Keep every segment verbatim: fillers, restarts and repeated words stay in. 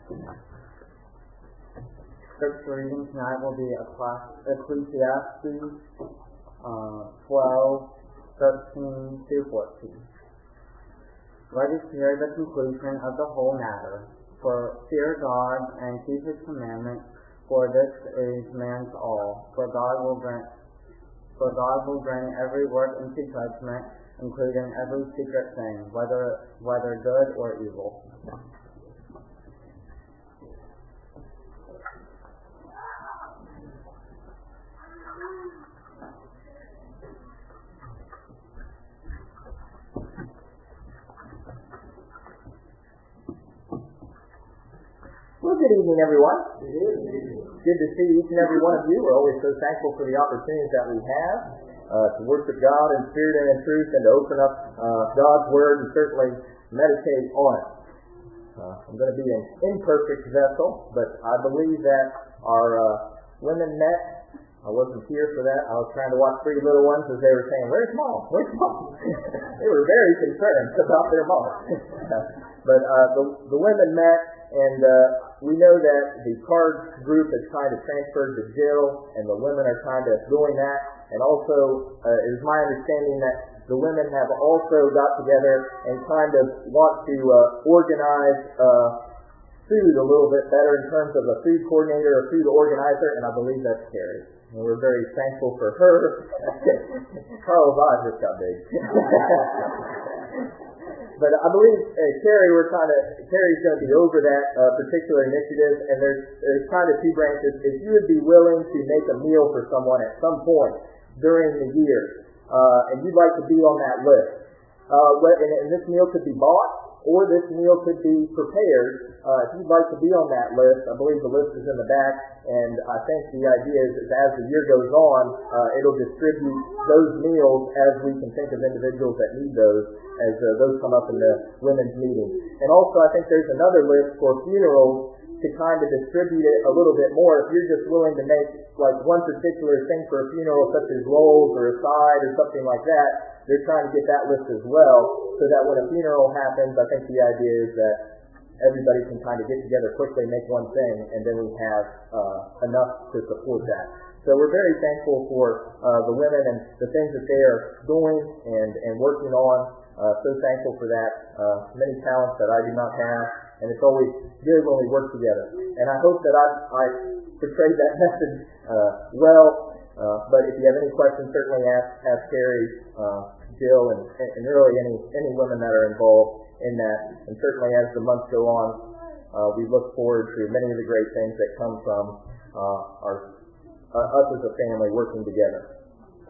Scripture reading tonight will be Ecclesiastes uh, twelve, thirteen through fourteen. Let us hear the conclusion of the whole matter. For fear God and keep His commandments, for this is man's all. For God will bring, for God will bring every work into judgment, including every secret thing, whether whether good or evil. Well, good evening, everyone. It is. Good to see each and every one of you. We're always so thankful for the opportunities that we have uh, to worship God in spirit and in truth, and to open up uh, God's Word and certainly meditate on it. Uh, I'm going to be an imperfect vessel, but I believe that our uh, women met. I wasn't here for that. I was trying to watch three little ones as they were saying, "Where's Mom? Where's Mom?" They were very concerned about their mom. But uh, the, the women met, and uh, we know that the card group is trying to transfer to Jill, and the women are kind of doing that. And also, uh, it is my understanding that the women have also got together and kind of want to uh, organize uh, food a little bit better in terms of a food coordinator, a food organizer, and I believe that's Carrie. And we're very thankful for her. Carl's eyes just got big. But I believe uh, Carrie, we're kind of Carrie's going to be over that uh, particular initiative, and there's there's kind of two branches. If you would be willing to make a meal for someone at some point during the year, uh, and you'd like to be on that list, uh, and, and this meal could be bought, or this meal could be prepared. Uh, if you'd like to be on that list, I believe the list is in the back, and I think the idea is that as the year goes on, uh, it'll distribute those meals as we can think of individuals that need those, as uh, those come up in the women's meeting. And also, I think there's another list for funerals to kind of distribute it a little bit more. If you're just willing to make like one particular thing for a funeral, such as rolls or a side or something like that, they're trying to get that list as well, so that when a funeral happens, I think the idea is that everybody can kind of get together quickly, make one thing, and then we have uh, enough to support that. So we're very thankful for uh, the women and the things that they are doing and, and working on. Uh, so thankful for that. Uh, many talents that I do not have, and it's always good when we work together. And I hope that I, I portrayed that message uh, well. Uh, but if you have any questions, certainly ask, ask Carrie, uh, Jill, and, and really any, any women that are involved in that. And certainly as the months go on, uh, we look forward to many of the great things that come from uh, our uh, us as a family working together.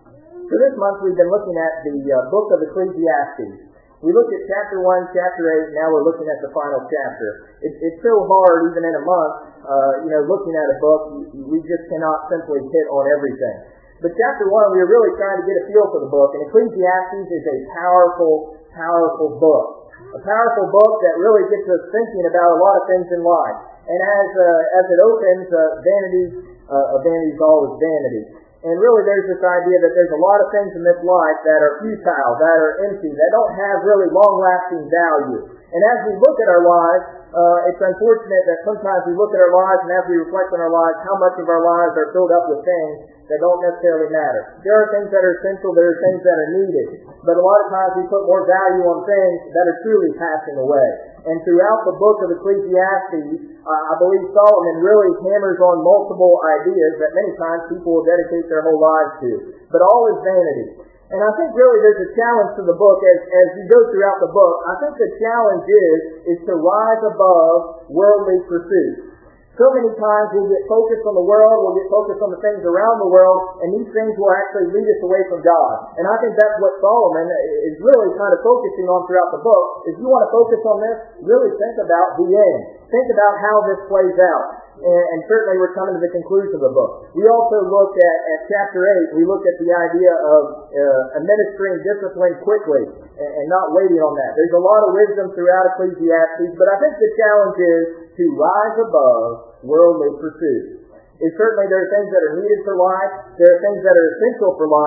So this month we've been looking at the uh, book of Ecclesiastes. We looked at chapter one, chapter eight, and now we're looking at the final chapter. It, it's so hard, even in a month, uh, you know, looking at a book, we just cannot simply hit on everything. But chapter one, we were really trying to get a feel for the book, and Ecclesiastes is a powerful, powerful book. A powerful book that really gets us thinking about a lot of things in life. And as uh, as it opens, uh, vanity, uh, vanity is always vanity. And really there's this idea that there's a lot of things in this life that are futile, that are empty, that don't have really long-lasting value. And as we look at our lives, uh, it's unfortunate that sometimes we look at our lives, and as we reflect on our lives, how much of our lives are filled up with things that don't necessarily matter. There are things that are essential, there are things that are needed. But a lot of times we put more value on things that are truly passing away. And throughout the book of Ecclesiastes, uh, I believe Solomon really hammers on multiple ideas that many times people will dedicate their whole lives to. But all is vanity. And I think really there's a challenge to the book as, as you go throughout the book. I think the challenge is, is to rise above worldly pursuits. So many times we'll get focused on the world, we'll get focused on the things around the world, and these things will actually lead us away from God. And I think that's what Solomon is really kind of focusing on throughout the book. If you want to focus on this, really think about the end. Think about how this plays out. And, and certainly we're coming to the conclusion of the book. We also looked at, at chapter eight, we looked at the idea of uh, administering discipline quickly and, and not waiting on that. There's a lot of wisdom throughout Ecclesiastes, but I think the challenge is to rise above worldly pursuits. And certainly there are things that are needed for life, there are things that are essential for life,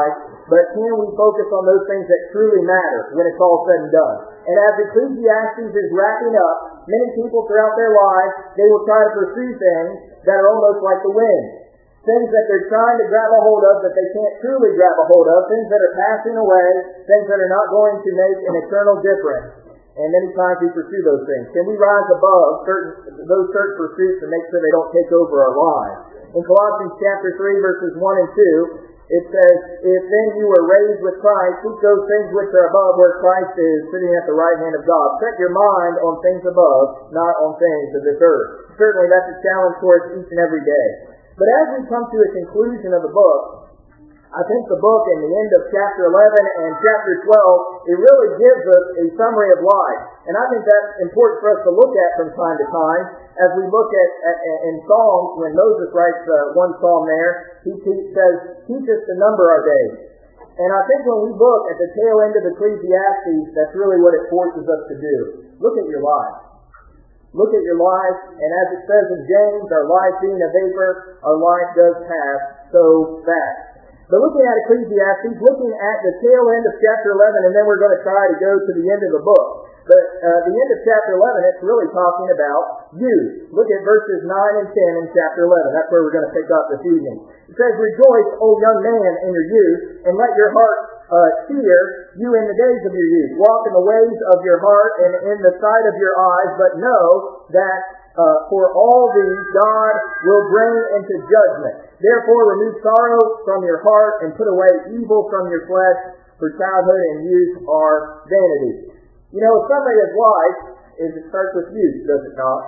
but can we focus on those things that truly matter when it's all said and done? And as Ecclesiastes is wrapping up, many people throughout their lives, they will try to pursue things that are almost like the wind. Things that they're trying to grab a hold of that they can't truly grab a hold of, things that are passing away, things that are not going to make an eternal difference. And many times we pursue those things. Can we rise above certain those certain pursuits and make sure they don't take over our lives? In Colossians chapter three, verses one and two, it says, "If then you were raised with Christ, seek those things which are above, where Christ is, sitting at the right hand of God. Set your mind on things above, not on things of this earth." Certainly that's a challenge for us each and every day. But as we come to a conclusion of the book, I think the book in the end of chapter eleven and chapter twelve, it really gives us a summary of life. And I think that's important for us to look at from time to time as we look at, at in Psalms, when Moses writes uh, one psalm there, he, he says, "Teach us to number our days." And I think when we look at the tail end of Ecclesiastes, that's really what it forces us to do. Look at your life. Look at your life, and as it says in James, our life being a vapor, our life does pass so fast. But looking at Ecclesiastes, looking at the tail end of chapter eleven, and then we're going to try to go to the end of the book. But uh, the end of chapter eleven, it's really talking about youth. Look at verses nine and ten in chapter eleven. That's where we're going to pick up this evening. It says, "Rejoice, O young man, in your youth, and let your heart uh, cheer you in the days of your youth. Walk in the ways of your heart and in the sight of your eyes, but know that Uh, for all these God will bring into judgment. Therefore remove sorrow from your heart and put away evil from your flesh, for childhood and youth are vanity." You know, a summary of life is it starts with youth, does it not?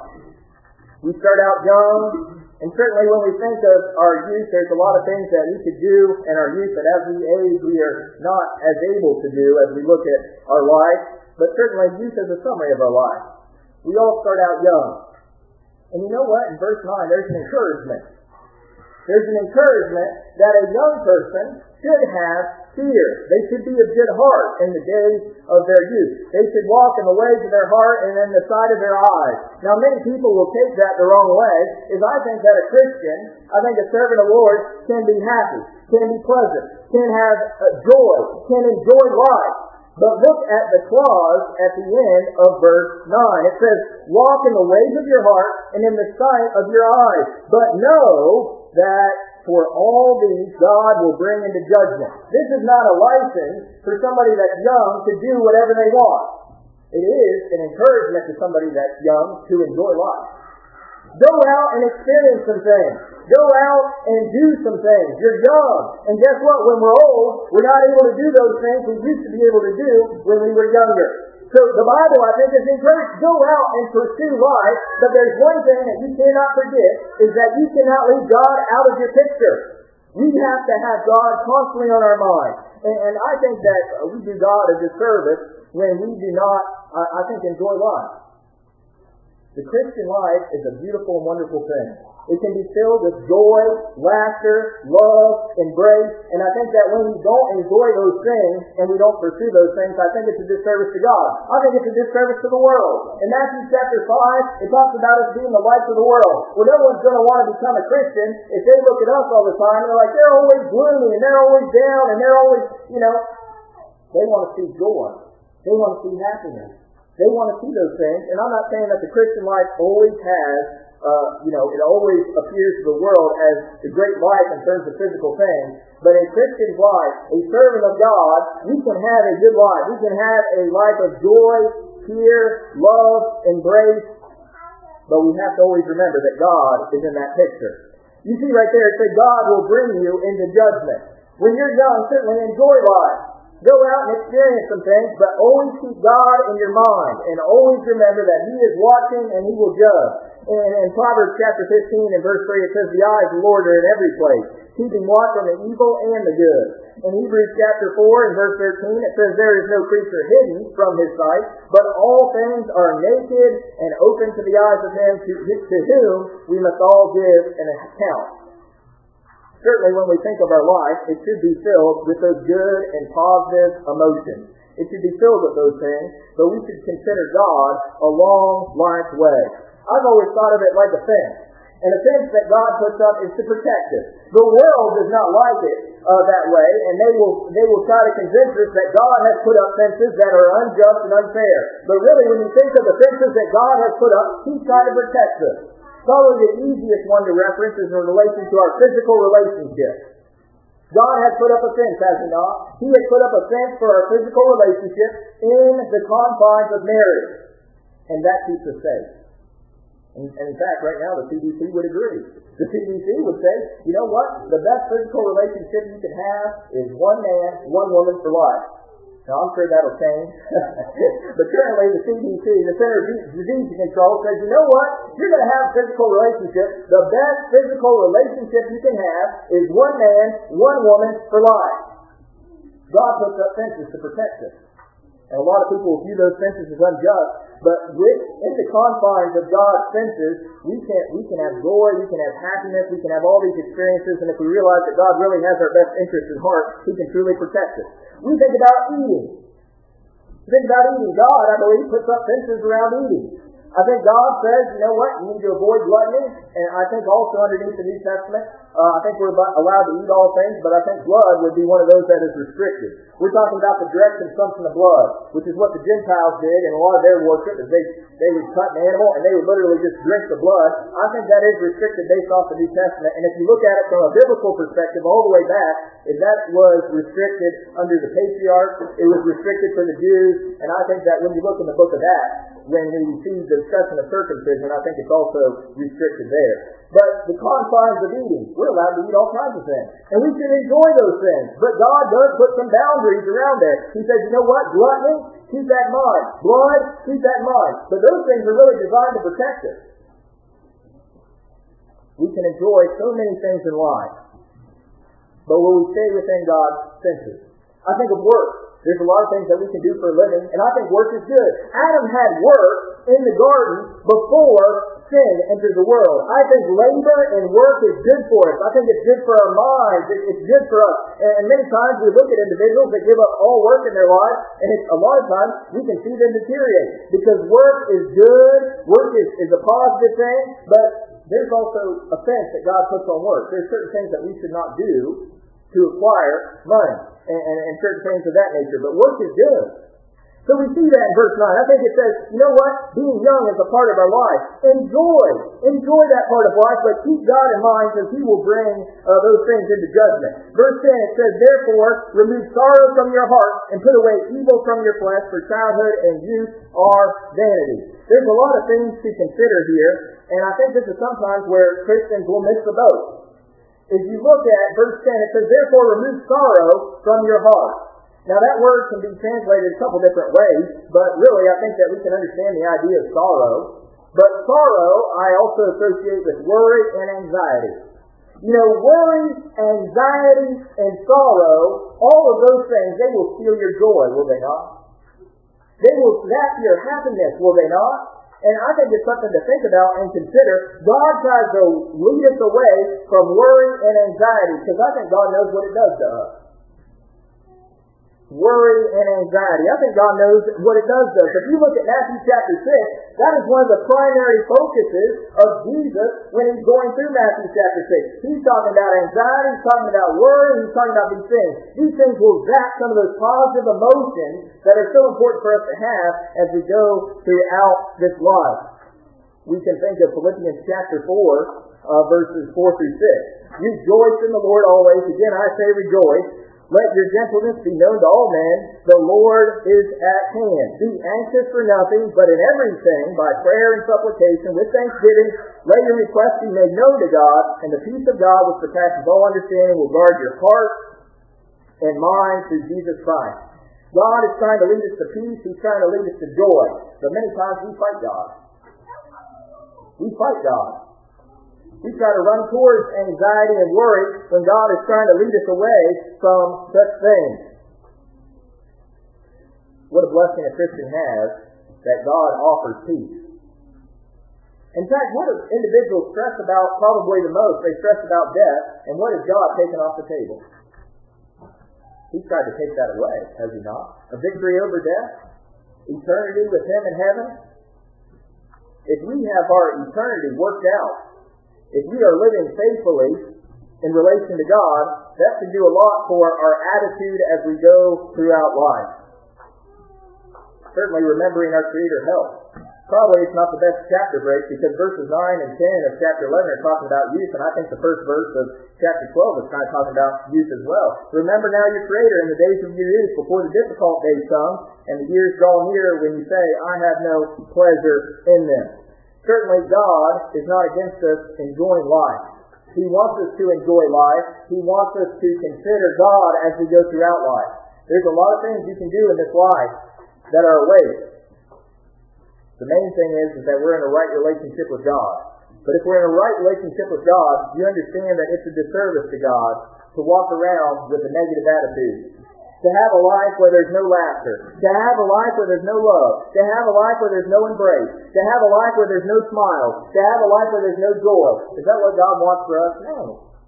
We start out young, and certainly when we think of our youth, there's a lot of things that we could do in our youth that as we age we are not as able to do as we look at our life. But certainly youth is a summary of our life. We all start out young. And you know what? In verse nine, there's an encouragement. There's an encouragement that a young person should have fear. They should be of good heart in the days of their youth. They should walk in the ways of their heart and in the sight of their eyes. Now, many people will take that the wrong way, is I think that a Christian, I think a servant of the Lord, can be happy, can be pleasant, can have joy, can enjoy life. But look at the clause at the end of verse nine. It says, "Walk in the ways of your heart and in the sight of your eyes. But know that for all these God will bring into judgment." This is not a license for somebody that's young to do whatever they want. It is an encouragement to somebody that's young to enjoy life. Go out and experience some things. Go out and do some things. You're young. And guess what? When we're old, we're not able to do those things we used to be able to do when we were younger. So the Bible, I think, is encouraged. Go out and pursue life. But there's one thing that you cannot forget, is that you cannot leave God out of your picture. We have to have God constantly on our mind. And, and I think that we do God a disservice when we do not, I, I think, enjoy life. The Christian life is a beautiful and wonderful thing. It can be filled with joy, laughter, love, embrace. And I think that when we don't enjoy those things and we don't pursue those things, I think it's a disservice to God. I think it's a disservice to the world. In Matthew chapter five, it talks about us being the light of the world. Well, no one's going to want to become a Christian if they look at us all the time and they're like, they're always gloomy and they're always down and they're always, you know, they want to see joy. They want to see happiness. They want to see those things, and I'm not saying that the Christian life always has, uh, you know, it always appears to the world as the great life in terms of physical things, but a Christian's life, a servant of God, we can have a good life. We can have a life of joy, fear, love, embrace, but we have to always remember that God is in that picture. You see right there, it says God will bring you into judgment. When you're young, certainly enjoy life. Go out and experience some things, but always keep God in your mind, and always remember that He is watching and He will judge. And in Proverbs chapter fifteen and verse three, it says, "The eyes of the Lord are in every place, keeping watch on the evil and the good." In Hebrews chapter four and verse thirteen, it says, "There is no creature hidden from His sight, but all things are naked and open to the eyes of Him to, to whom we must all give an account." Certainly when we think of our life, it should be filled with those good and positive emotions. It should be filled with those things, but we should consider God along life's way. I've always thought of it like a fence. And a fence that God puts up is to protect us. The world does not like it uh, that way, and they will they will try to convince us that God has put up fences that are unjust and unfair. But really, when you think of the fences that God has put up, He's trying to protect us. Probably the easiest one to reference is in relation to our physical relationships. God has put up a fence, has He not? He has put up a fence for our physical relationship in the confines of marriage. And that keeps us safe. And, and in fact, right now, the C D C would agree. The C D C would say, you know what? The best physical relationship you can have is one man, one woman for life. Now, I'm sure that'll change. But currently, the C D C, the Center for Disease Control, says, you know what? You're going to have a physical relationship. The best physical relationship you can have is one man, one woman for life. God puts up fences to protect us. And a lot of people view those fences as unjust. But within the confines of God's fences, we can, we can have joy, we can have happiness, we can have all these experiences. And if we realize that God really has our best interests at heart, He can truly protect us. We think about eating. We think about eating. God, I believe, puts up fences around eating. I think God says, you know what, you need to avoid gluttony. And I think also underneath the New Testament, uh, I think we're allowed to eat all things, but I think blood would be one of those that is restricted. We're talking about the direct consumption of blood, which is what the Gentiles did in a lot of their worship, is they, they would cut an animal and they would literally just drink the blood. I think that is restricted based off the New Testament. And if you look at it from a biblical perspective all the way back, if that was restricted under the patriarchs, it was restricted for the Jews. And I think that when you look in the book of Acts, when we see the discussion of circumcision, I think it's also restricted there. But the confines of eating, we're allowed to eat all kinds of things. And we should enjoy those things. But God does put some boundaries around there. He says, you know what? Gluttony, keep that in mind. Blood, keep that in mind. But those things are really designed to protect us. We can enjoy so many things in life. But will we stay within God's fences? I think of work. There's a lot of things that we can do for a living, and I think work is good. Adam had work in the garden before sin entered the world. I think labor and work is good for us. I think it's good for our minds. It's good for us. And many times we look at individuals that give up all work in their lives, and it's, a lot of times we can see them deteriorate. Because work is good, work is, is a positive thing, but there's also a fence that God puts on work. There's certain things that we should not do to acquire money. And, and, and certain things of that nature. But work is good. So we see that in verse nine. I think it says, you know what? Being young is a part of our life. Enjoy. Enjoy that part of life, but keep God in mind because He will bring uh, those things into judgment. Verse ten, it says, therefore, remove sorrow from your heart and put away evil from your flesh, for childhood and youth are vanity. There's a lot of things to consider here, and I think this is sometimes where Christians will miss the boat. If you look at verse ten, it says, therefore remove sorrow from your heart. Now that word can be translated a couple different ways, but really I think that we can understand the idea of sorrow. But sorrow I also associate with worry and anxiety. You know, worry, anxiety, and sorrow, all of those things, they will steal your joy, will they not? They will zap your happiness, will they not? And I think it's something to think about and consider. God tries to lead us away from worry and anxiety because I think God knows what it does to us. Worry and anxiety. I think God knows what it does to us. If you look at Matthew chapter six, that is one of the primary focuses of Jesus when He's going through Matthew chapter six. He's talking about anxiety, He's talking about worry, He's talking about these things. These things will zap some of those positive emotions that are so important for us to have as we go throughout this life. We can think of Philippians chapter four, uh, verses four through six. Rejoice in the Lord always. Again, I say rejoice. Let your gentleness be known to all men. The Lord is at hand. Be anxious for nothing, but in everything, by prayer and supplication, with thanksgiving, let your requests be made known to God, and the peace of God, which surpasses all understanding, will guard your heart and mind through Jesus Christ. God is trying to lead us to peace. He's trying to lead us to joy. But many times we fight God. We fight God. We try to run towards anxiety and worry when God is trying to lead us away from such things. What a blessing a Christian has that God offers peace. In fact, what do individuals stress about probably the most? They stress about death, and what has God taken off the table? He's tried to take that away, has He not? A victory over death? Eternity with Him in heaven? If we have our eternity worked out, if we are living faithfully in relation to God, that should do a lot for our attitude as we go throughout life. Certainly remembering our Creator helps. Probably it's not the best chapter break because verses nine and ten of chapter eleven are talking about youth, and I think the first verse of chapter twelve is kind of talking about youth as well. Remember now your Creator in the days of your youth before the difficult days come and the years draw near when you say, I have no pleasure in them. Certainly God is not against us enjoying life. He wants us to enjoy life. He wants us to consider God as we go throughout life. There's a lot of things you can do in this life that are a waste. The main thing is, is that we're in a right relationship with God. But if we're in a right relationship with God, you understand that it's a disservice to God to walk around with a negative attitude. To have a life where there's no laughter. To have a life where there's no love. To have a life where there's no embrace. To have a life where there's no smile. To have a life where there's no joy. Is that what God wants for us? No.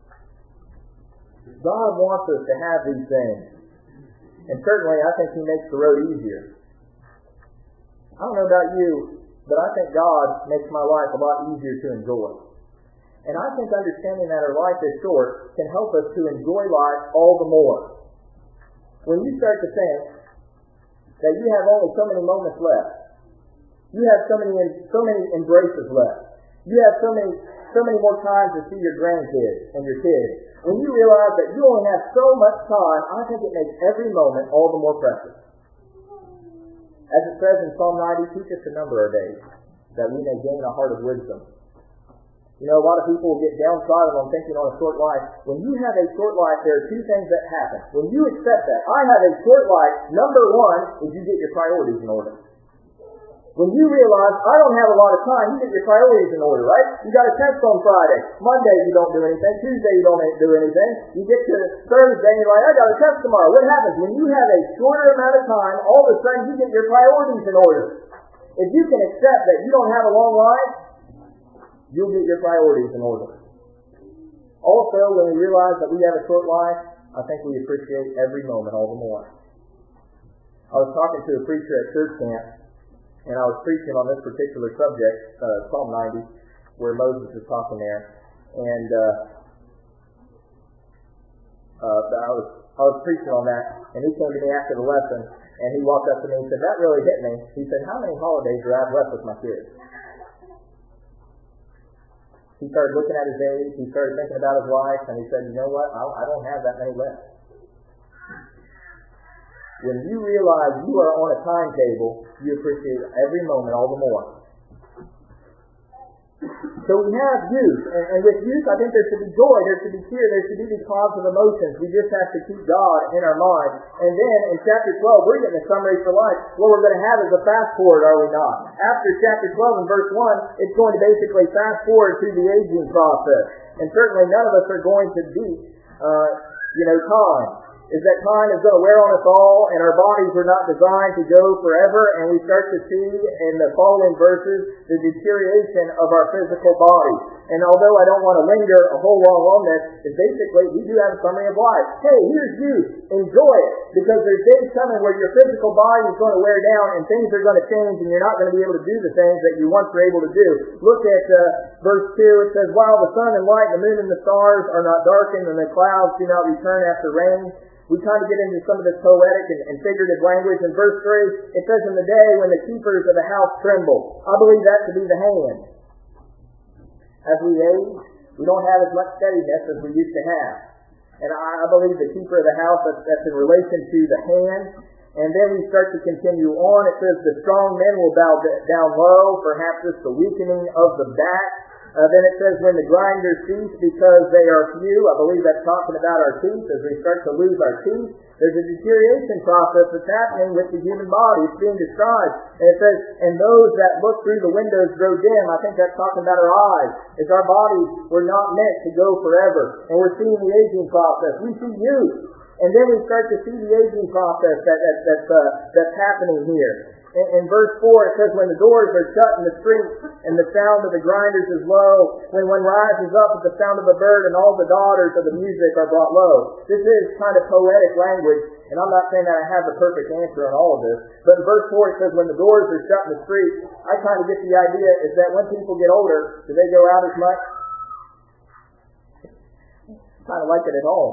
God wants us to have these things. And certainly I think He makes the road easier. I don't know about you, but I think God makes my life a lot easier to enjoy. And I think understanding that our life is short can help us to enjoy life all the more. When you start to think that you have only so many moments left, you have so many so many embraces left, you have so many so many more times to see your grandkids and your kids. When you realize that you only have so much time, I think it makes every moment all the more precious. As it says in Psalm ninety, teach us to number our days, that we may gain a heart of wisdom. You know, a lot of people get downtrodden on thinking on a short life. When you have a short life, there are two things that happen. When you accept that, I have a short life, number one is you get your priorities in order. When you realize, I don't have a lot of time, you get your priorities in order, right? You got a test on Friday. Monday, you don't do anything. Tuesday, you don't do anything. You get to Thursday, and you're like, I got a test tomorrow. What happens? When you have a shorter amount of time, all of a sudden, you get your priorities in order. If you can accept that you don't have a long life, you'll get your priorities in order. Also, when we realize that we have a short life, I think we appreciate every moment all the more. I was talking to a preacher at church camp, and I was preaching on this particular subject, uh, Psalm ninety, where Moses is talking there. And uh, uh, I was I was preaching on that, and he came to me after the lesson, and he walked up to me and said, that really hit me. He said, how many holidays do I have left with my kids? He started looking at his age, he started thinking about his life, and he said, you know what, I, I don't have that many left. When you realize you are on a timetable, you appreciate every moment all the more. So we have youth, and, and with youth I think there should be joy, there should be fear, there should be these positive emotions. We just have to keep God in our mind. And then in chapter twelve, we're getting a summary for life. What we're going to have is a fast forward, are we not? After chapter twelve and verse one, it's going to basically fast forward to the aging process. And certainly none of us are going to beat, uh, you know, time. Is that time is going to wear on us all, and our bodies are not designed to go forever, and we start to see in the following verses the deterioration of our physical bodies. And although I don't want to linger a whole long on this, is basically we do have a summary of life. Hey, here's youth. Enjoy it, because there's days coming where your physical body is going to wear down, and things are going to change, and you're not going to be able to do the things that you once were able to do. Look at uh, verse two. It says, while the sun and light, the moon and the stars are not darkened, and the clouds do not return after rain. We kind of get into some of this poetic and, and figurative language. In verse three, it says, in the day when the keepers of the house tremble. I believe that to be the hand. As we age, we don't have as much steadiness as we used to have. And I, I believe the keeper of the house, that's, that's in relation to the hand. And then we start to continue on. It says, the strong men will bow down low. Perhaps it's the weakening of the back. Uh, then it says, when the grinders cease because they are few. I believe that's talking about our teeth. As we start to lose our teeth, there's a deterioration process that's happening with the human body. It's being described. And it says, and those that look through the windows grow dim. I think that's talking about our eyes. As our bodies were not meant to go forever. And we're seeing the aging process. We see youth. And then we start to see the aging process that, that, that's, uh, that's happening here. In, in verse four, it says, when the doors are shut in the streets, and the sound of the grinders is low, when one rises up at the sound of a bird, and all the daughters of the music are brought low. This is kind of poetic language, and I'm not saying that I have the perfect answer on all of this, but in verse four it says, when the doors are shut in the streets, I kind of get the idea is that when people get older, do they go out as much? Kind of like it at home.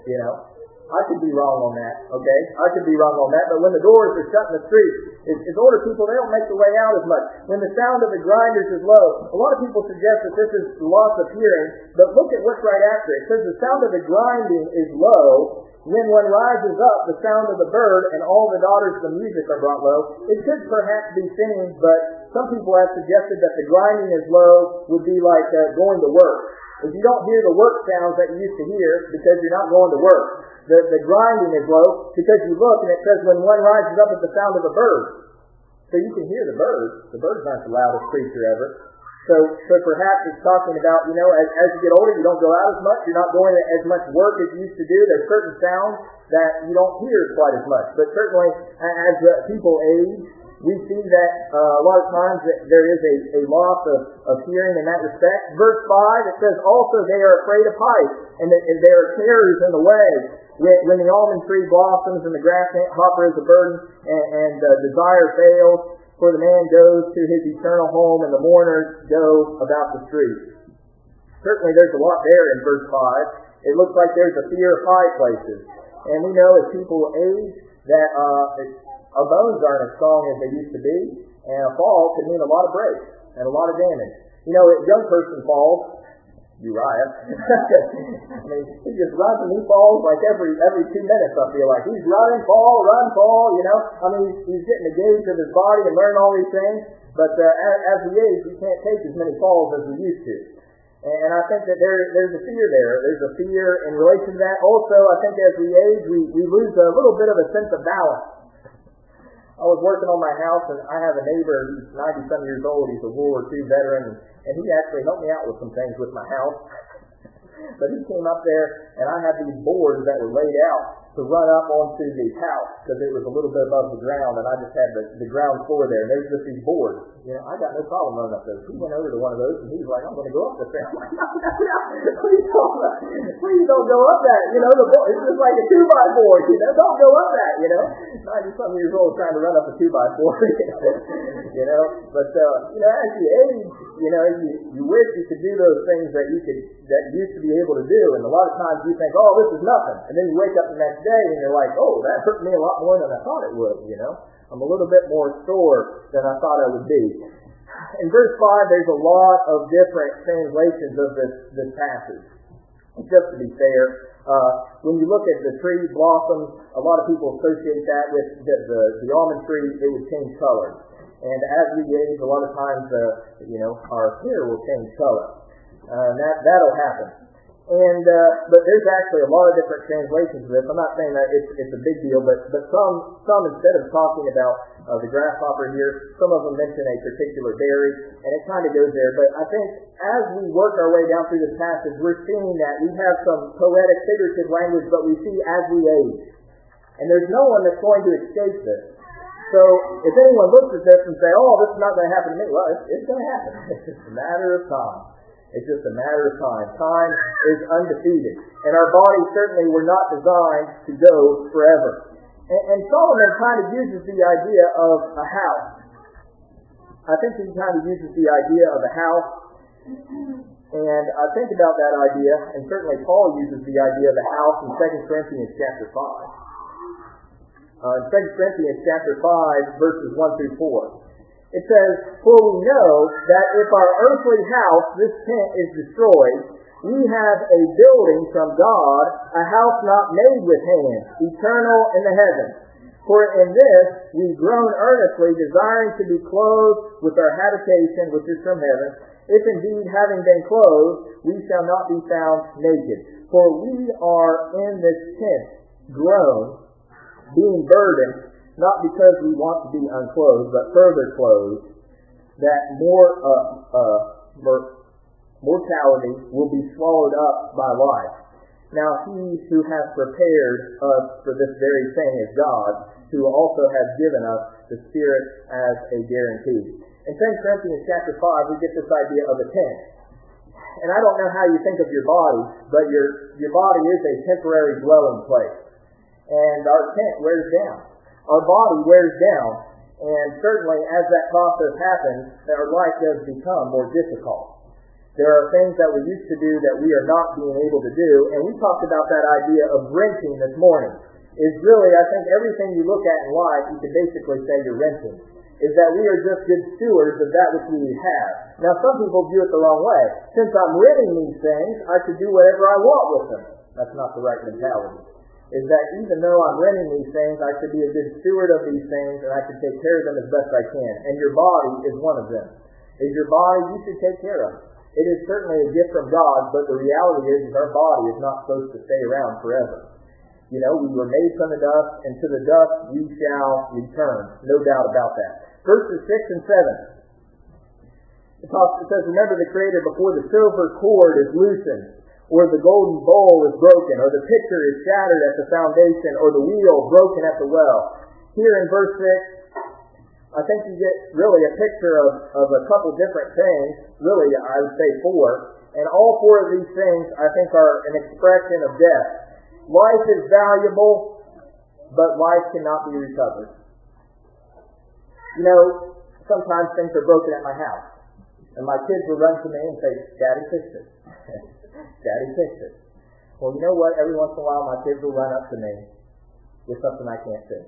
you know. I could be wrong on that, okay? I could be wrong on that, but when the doors are shut in the street, it's, it's older people, they don't make their way out as much. When the sound of the grinders is low, a lot of people suggest that this is loss of hearing, but look at what's right after it. It says the sound of the grinding is low. When one rises up, the sound of the bird and all the daughters of the music are brought low. It could perhaps be singing, but some people have suggested that the grinding is low would be like uh, going to work. If you don't hear the work sounds that you used to hear because you're not going to work, the, the grinding is low because you look and it says when one rises up at the sound of a bird. So you can hear the birds. The birds aren't the loudest creature ever. So, so perhaps it's talking about, you know, as, as you get older, you don't go out as much. You're not going to as much work as you used to do. There's certain sounds that you don't hear quite as much. But certainly, as uh, people age, we see that uh, a lot of times that there is a, a loss of, of hearing in that respect. Verse five, it says, also they are afraid of height, and, that, and there are terrors in the way. When, when the almond tree blossoms and the grasshopper is a burden, and, and uh, desire fails, for the man goes to his eternal home, and the mourners go about the streets. Certainly there's a lot there in verse five. It looks like there's a fear of high places. And we know as people age that uh, our bones aren't as strong as they used to be, and a fall can mean a lot of breaks and a lot of damage. You know, a young person falls, Uriah, I mean, he just runs and he falls like every every two minutes, I feel like. He's running, fall, run, fall, you know. I mean, he's, he's getting the gauge of his body and learn all these things, but uh, as, as we age, we can't take as many falls as we used to. And I think that there there's a fear there. There's a fear in relation to that. Also, I think as we age, we, we lose a little bit of a sense of balance. I was working on my house, and I have a neighbor who's ninety-some years old. He's a World War Two veteran, and, and he actually helped me out with some things with my house. But he came up there, and I had these boards that were laid out to run up onto the house because it was a little bit above the ground, and I just had the, the ground floor there, and there's just these boards. You know, I got no problem running up those. He went over to one of those, and he was like, I'm going to go up this thing. I'm like, no, no, no. Please don't, please don't go up that. You know, the board, it's just like a two-by-four. You know, don't go up that, you know. ninety-some years old trying to run up a two-by-four. You know, but, uh, you know, as you age, you know, you, you wish you could do those things that you could, that you used to be able to do, and a lot of times you think, oh, this is nothing. And then you wake up the next day, and you're like, oh, that hurt me a lot more than I thought it would, you know. I'm a little bit more sore than I thought I would be. In verse five, there's a lot of different translations of this, this passage. Just to be fair, uh, when you look at the tree blossoms, a lot of people associate that with the, the, the almond tree. It would change color. And as we age, a lot of times, uh, you know, our hair will change color. Uh, that, that'll happen. And uh, but there's actually a lot of different translations of this. I'm not saying that it's it's a big deal, but but some some instead of talking about uh, the grasshopper here, some of them mention a particular berry, and it kind of goes there. But I think as we work our way down through this passage, we're seeing that we have some poetic, figurative language, but we see as we age, and there's no one that's going to escape this. So if anyone looks at this and say, "Oh, this is not going to happen to me," well, it's, it's going to happen. It's just a matter of time. It's just a matter of time. Time is undefeated. And our bodies certainly were not designed to go forever. And, and Solomon kind of uses the idea of a house. I think he kind of uses the idea of a house. And I think about that idea, and certainly Paul uses the idea of a house in Second Corinthians chapter five. Uh, in Second Corinthians chapter five, verses one through four. It says, for we know that if our earthly house, this tent, is destroyed, we have a building from God, a house not made with hands, eternal in the heavens. For in this we groan earnestly, desiring to be clothed with our habitation, which is from heaven, if indeed having been clothed, we shall not be found naked. For we are in this tent, groan, being burdened, not because we want to be unclothed, but further clothed, that more uh, uh, mortality will be swallowed up by life. Now he who has prepared us for this very thing is God, who also has given us the Spirit as a guarantee. In Second Corinthians chapter five, we get this idea of a tent. And I don't know how you think of your body, but your, your body is a temporary dwelling place. And our tent wears down. Our body wears down, and certainly as that process happens, our life does become more difficult. There are things that we used to do that we are not being able to do, and we talked about that idea of renting this morning. Is really, I think everything you look at in life, you can basically say you're renting. Is that we are just good stewards of that which we have. Now, some people view it the wrong way. Since I'm renting these things, I should do whatever I want with them. That's not the right mentality. Is that even though I'm renting these things, I should be a good steward of these things, and I should take care of them as best I can. And your body is one of them. Is your body you should take care of. It is certainly a gift from God, but the reality is, is our body is not supposed to stay around forever. You know, we were made from the dust, and to the dust we shall return. No doubt about that. Verses six and seven. It, talks, it says, remember the Creator before the silver cord is loosened, or the golden bowl is broken, or the pitcher is shattered at the foundation, or the wheel broken at the well. Here in verse six, I think you get really a picture of, of a couple different things. Really, I would say four. And all four of these things, I think, are an expression of death. Life is valuable, but life cannot be recovered. You know, sometimes things are broken at my house. And my kids will run to me and say, Daddy, fix it. Daddy, fix it. Well, you know what? Every once in a while, my kids will run up to me with something I can't fix.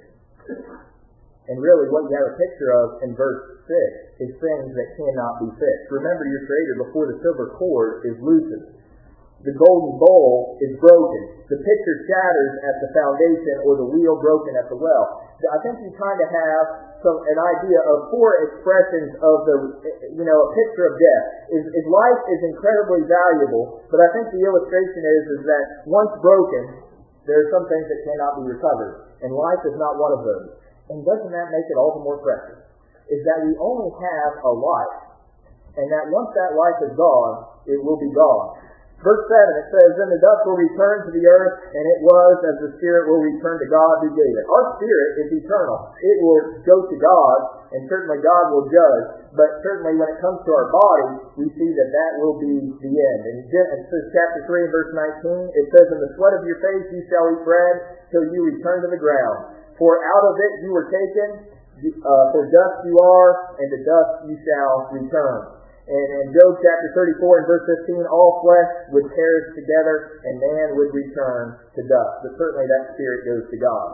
And really, what you have a picture of in verse six is things that cannot be fixed. Remember your Creator before the silver cord is loosened. The golden bowl is broken. The pitcher shatters at the foundation, or the wheel broken at the well. I think you kind of have some an idea of four expressions of the, you know, a picture of death. Is, is life is incredibly valuable, but I think the illustration is, is that once broken, there are some things that cannot be recovered, and life is not one of those. And doesn't that make it all the more precious? Is that we only have a life, and that once that life is gone, it will be gone. Verse seven, it says, then the dust will return to the earth, and it was as the spirit will return to God who gave it. Our spirit is eternal. It will go to God, and certainly God will judge. But certainly when it comes to our body, we see that that will be the end. And it says, chapter three, verse nineteen, it says, in the sweat of your face you shall eat bread, till you return to the ground. For out of it you were taken, uh, for dust you are, and to dust you shall return. And in Job chapter thirty-four and verse fifteen, all flesh would perish together, and man would return to dust. But certainly that spirit goes to God.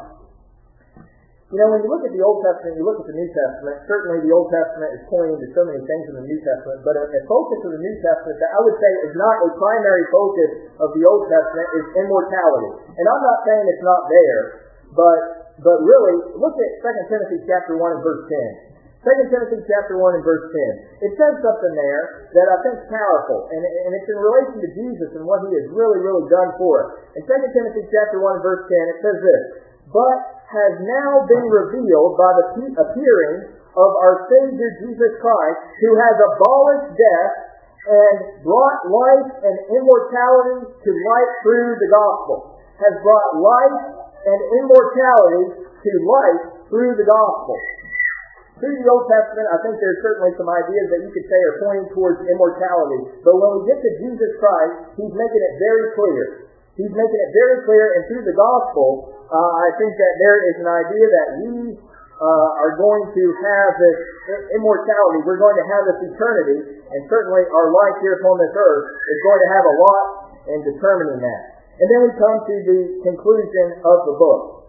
You know, when you look at the Old Testament, you look at the New Testament, certainly the Old Testament is pointing to so many things in the New Testament, but a, a focus of the New Testament that I would say is not a primary focus of the Old Testament is immortality. And I'm not saying it's not there, but but really, look at Second Timothy chapter one and verse ten. Second Timothy chapter one and verse ten. It says something there that I think is powerful, and, and it's in relation to Jesus and what He has really, really done for us. In Second Timothy chapter one and verse ten, it says this, but has now been revealed by the appearing of our Savior Jesus Christ, who has abolished death and brought life and immortality to light through the gospel. Has brought life and immortality to light through the gospel. Through the Old Testament, I think there's certainly some ideas that you could say are pointing towards immortality. But when we get to Jesus Christ, He's making it very clear. He's making it very clear, and through the gospel, uh, I think that there is an idea that we uh, are going to have this immortality. We're going to have this eternity, and certainly our life here upon this earth is going to have a lot in determining that. And then we come to the conclusion of the book.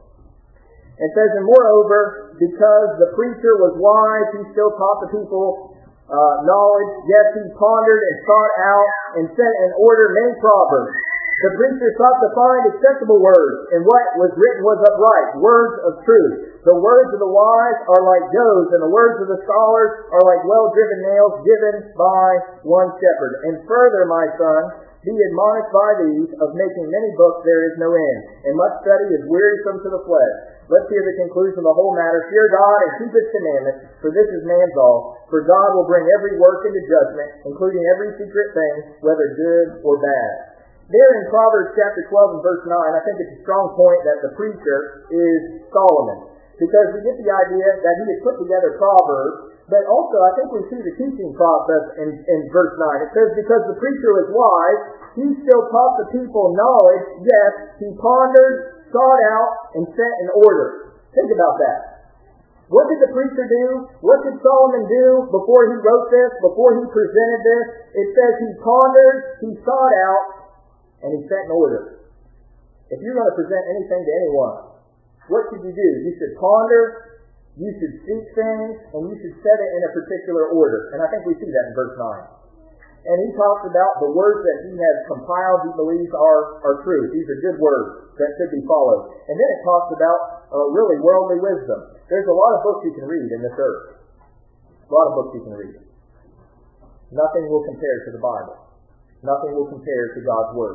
It says, and moreover, because the preacher was wise, he still taught the people uh, knowledge. Yes, he pondered and sought out and set in order many proverbs. The preacher sought to find acceptable words, and what was written was upright, words of truth. The words of the wise are like goads, and the words of the scholars are like well-driven nails given by one shepherd. And further, my son, be admonished by these, of making many books there is no end, and much study is wearisome to the flesh. Let's hear the conclusion of the whole matter. Fear God and keep His commandments, for this is man's all. For God will bring every work into judgment, including every secret thing, whether good or bad. There in Proverbs chapter twelve and verse nine, I think it's a strong point that the preacher is Solomon. Because we get the idea that he had put together Proverbs, but also I think we see the teaching process in, in verse nine. It says, because the preacher was wise, he still taught the people knowledge, yes, he pondered, sought out, and set in order. Think about that. What did the preacher do? What did Solomon do before he wrote this, before he presented this? It says he pondered, he sought out, and he set in order. If you're going to present anything to anyone, what should you do? You should ponder, you should seek things, and you should set it in a particular order. And I think we see that in verse nine. And he talks about the words that he has compiled, he believes are, are true. These are good words that should be followed. And then it talks about uh, really worldly wisdom. There's a lot of books you can read in this earth. A lot of books you can read. Nothing will compare to the Bible. Nothing will compare to God's Word.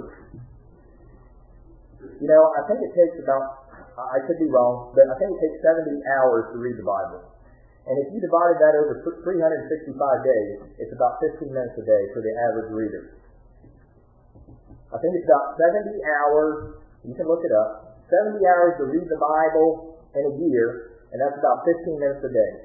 You know, I think it takes about, I could be wrong, but I think it takes seventy hours to read the Bible. And if you divided that over three hundred sixty-five days, it's about fifteen minutes a day for the average reader. I think it's about seventy hours, you can look it up, seventy hours to read the Bible in a year, and that's about fifteen minutes a day.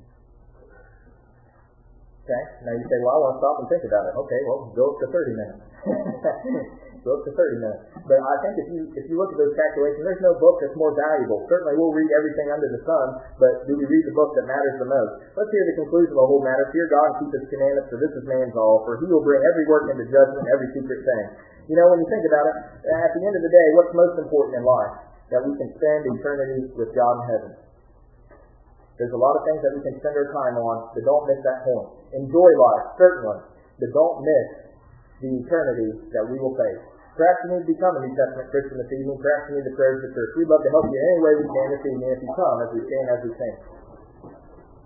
Okay, now you say, well, I want to stop and think about it. Okay, well, go up to thirty minutes. Go up to thirty minutes. But I think if you if you look at those calculations, there's no book that's more valuable. Certainly we'll read everything under the sun, but do we read the book that matters the most? Let's hear the conclusion of the whole matter. Fear God and keep His commandments, for this is man's all, for He will bring every work into judgment, every secret thing. You know, when you think about it, at the end of the day, what's most important in life? That we can spend eternity with God in heaven. There's a lot of things that we can spend our time on, but don't miss that point. Enjoy life, certainly, but don't miss the eternity that we will face. Perhaps you need to become a New Testament Christian this evening. Perhaps you need the prayers of the church. We'd love to help you in any way we can this evening if you come as we stand as we sing.